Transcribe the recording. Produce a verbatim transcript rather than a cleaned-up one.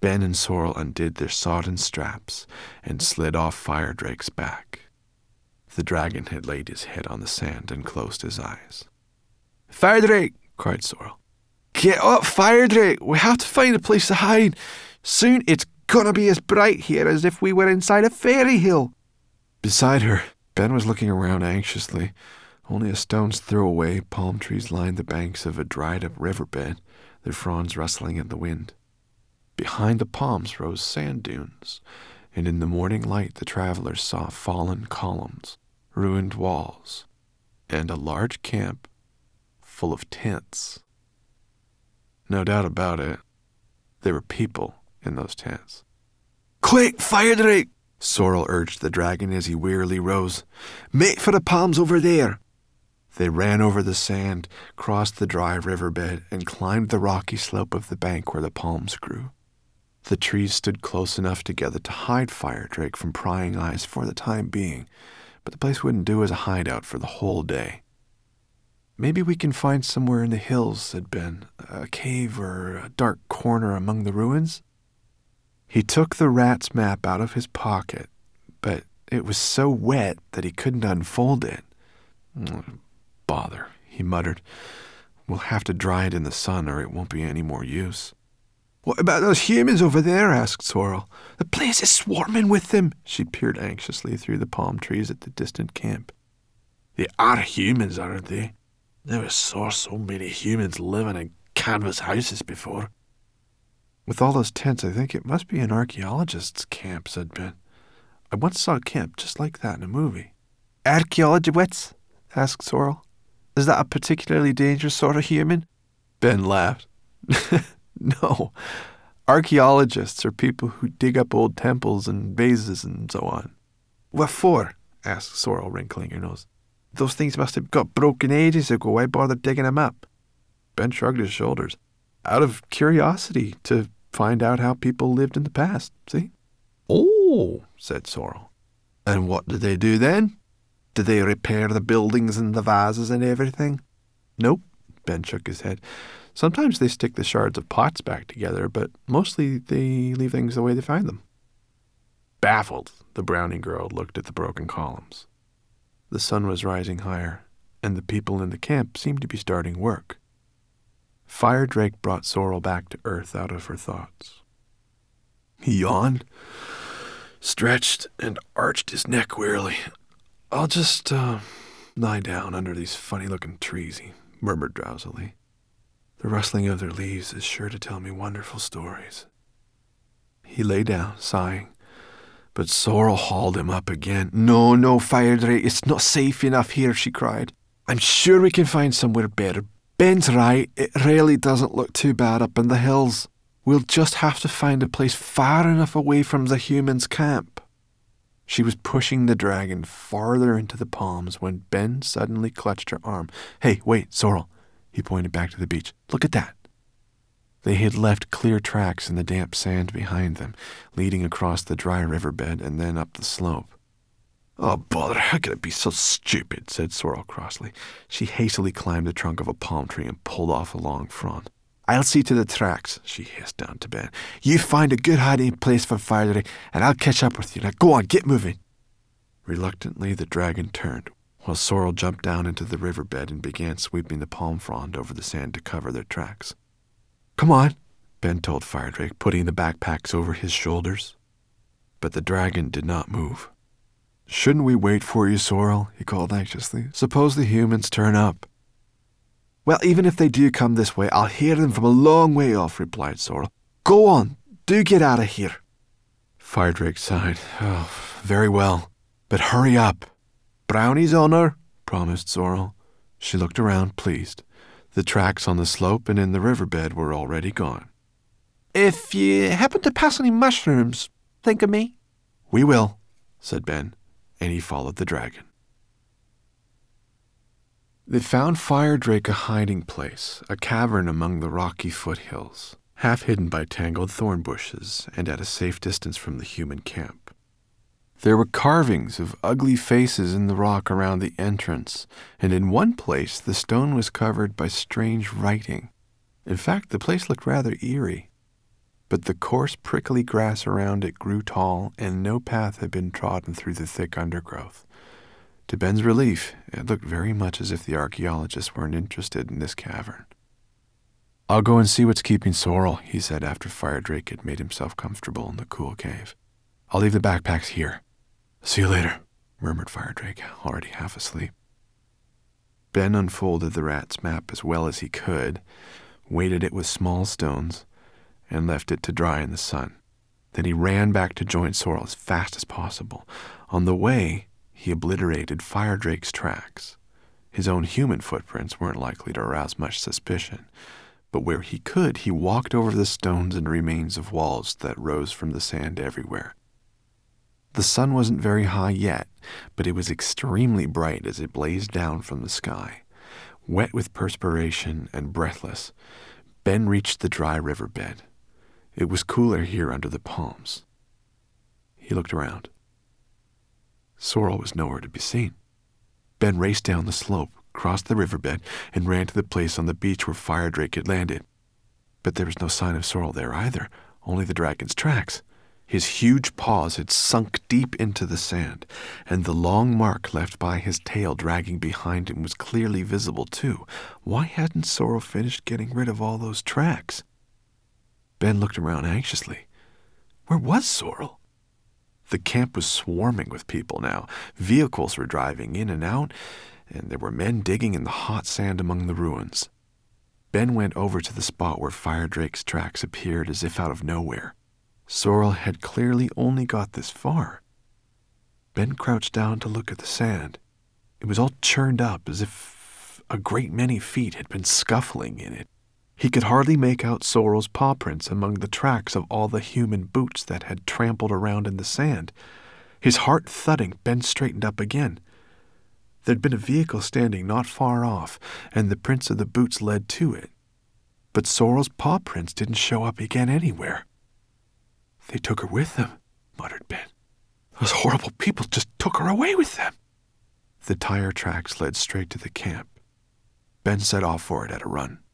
Ben and Sorrel undid their sodden straps and slid off Firedrake's back. The dragon had laid his head on the sand and closed his eyes. "Firedrake!" cried Sorrel. "Get up, Firedrake! We have to find a place to hide. Soon it's gonna be as bright here as if we were inside a fairy hill." Beside her, Ben was looking around anxiously. Only a stone's throw away, palm trees lined the banks of a dried-up riverbed, their fronds rustling in the wind. Behind the palms rose sand dunes, and in the morning light the travelers saw fallen columns, ruined walls, and a large camp full of tents. No doubt about it, there were people in those tents. "Quick, Firedrake!" Sorrel urged the dragon as he wearily rose. "Make for the palms over there." They ran over the sand, crossed the dry riverbed, and climbed the rocky slope of the bank where the palms grew. The trees stood close enough together to hide Firedrake from prying eyes for the time being, but the place wouldn't do as a hideout for the whole day. "Maybe we can find somewhere in the hills," said Ben, "a cave or a dark corner among the ruins." He took the rat's map out of his pocket, but it was so wet that he couldn't unfold it. "Bother," he muttered. "We'll have to dry it in the sun or it won't be any more use." "What about those humans over there?" asked Sorrel. "The place is swarming with them." She peered anxiously through the palm trees at the distant camp. "They are humans, aren't they? Never saw so many humans living in canvas houses before." "With all those tents, I think it must be an archaeologist's camp," said Ben. "I once saw a camp just like that in a movie." "Archaeologists?" asked Sorrel. "Is that a particularly dangerous sort of human?" Ben laughed. "No. Archaeologists are people who dig up old temples and vases and so on." "What for?" asked Sorrel, wrinkling her nose. "Those things must have got broken ages ago. Why bother digging them up?" Ben shrugged his shoulders. "Out of curiosity, to find out how people lived in the past, see?" "Oh," said Sorrel. "And what did they do then? Did they repair the buildings and the vases and everything?" "Nope," Ben shook his head. "Sometimes they stick the shards of pots back together, but mostly they leave things the way they find them." Baffled, the Brownie girl looked at the broken columns. The sun was rising higher, and the people in the camp seemed to be starting work. Firedrake brought Sorrel back to earth out of her thoughts. He yawned, stretched, and arched his neck wearily. "I'll just uh, lie down under these funny-looking trees," he murmured drowsily. "The rustling of their leaves is sure to tell me wonderful stories." He lay down, sighing, but Sorrel hauled him up again. "No, no, Firedrake, it's not safe enough here," she cried. "I'm sure we can find somewhere better. Ben's right, it really doesn't look too bad up in the hills. We'll just have to find a place far enough away from the humans' camp." She was pushing the dragon farther into the palms when Ben suddenly clutched her arm. "Hey, wait, Sorrel." He pointed back to the beach. "Look at that." They had left clear tracks in the damp sand behind them, leading across the dry riverbed and then up the slope. "Oh, bother, how could it be so stupid?" said Sorrel crossly. She hastily climbed the trunk of a palm tree and pulled off a long frond. "I'll see to the tracks," she hissed down to Ben. "You find a good hiding place for Firedrake, and I'll catch up with you. Now go on, get moving." Reluctantly, the dragon turned, while Sorrel jumped down into the riverbed and began sweeping the palm frond over the sand to cover their tracks. "Come on," Ben told Firedrake, putting the backpacks over his shoulders. But the dragon did not move. "Shouldn't we wait for you, Sorrel?" he called anxiously. "Suppose the humans turn up." "Well, even if they do come this way, I'll hear them from a long way off," replied Sorrel. "Go on, do get out of here." Firedrake sighed. "Oh, very well, but hurry up." "Brownie's honor," promised Sorrel. She looked around, pleased. The tracks on the slope and in the riverbed were already gone. "If you happen to pass any mushrooms, think of me." "We will," said Ben, and he followed the dragon. They found Firedrake a hiding place, a cavern among the rocky foothills, half hidden by tangled thorn bushes and at a safe distance from the human camp. There were carvings of ugly faces in the rock around the entrance, and in one place the stone was covered by strange writing. In fact, the place looked rather eerie. but the coarse, prickly grass around it grew tall, and no path had been trodden through the thick undergrowth. To Ben's relief, it looked very much as if the archaeologists weren't interested in this cavern. "I'll go and see what's keeping Sorrel," he said after Firedrake had made himself comfortable in the cool cave. "I'll leave the backpacks here." "See you later," murmured Firedrake, already half asleep. Ben unfolded the rat's map as well as he could, weighted it with small stones, and left it to dry in the sun. Then he ran back to join Sorrel as fast as possible. On the way, he obliterated Firedrake's tracks. His own human footprints weren't likely to arouse much suspicion, but where he could, he walked over the stones and remains of walls that rose from the sand everywhere. The sun wasn't very high yet, but it was extremely bright as it blazed down from the sky. Wet with perspiration and breathless, Ben reached the dry riverbed. It was cooler here under the palms. He looked around. Sorrel was nowhere to be seen. Ben raced down the slope, crossed the riverbed, and ran to the place on the beach where Firedrake had landed. But there was no sign of Sorrel there either, only the dragon's tracks. His huge paws had sunk deep into the sand, and the long mark left by his tail dragging behind him was clearly visible too. Why hadn't Sorrel finished getting rid of all those tracks? Ben looked around anxiously. Where was Sorrel? The camp was swarming with people now. Vehicles were driving in and out, and there were men digging in the hot sand among the ruins. Ben went over to the spot where Firedrake's tracks appeared as if out of nowhere. Sorrel had clearly only got this far. Ben crouched down to look at the sand. It was all churned up as if a great many feet had been scuffling in it. He could hardly make out Sorrel's paw prints among the tracks of all the human boots that had trampled around in the sand. His heart thudding, Ben straightened up again. There'd been a vehicle standing not far off, and the prints of the boots led to it. But Sorrel's paw prints didn't show up again anywhere. "They took her with them," muttered Ben. "Those horrible people just took her away with them." The tire tracks led straight to the camp. Ben set off for it at a run.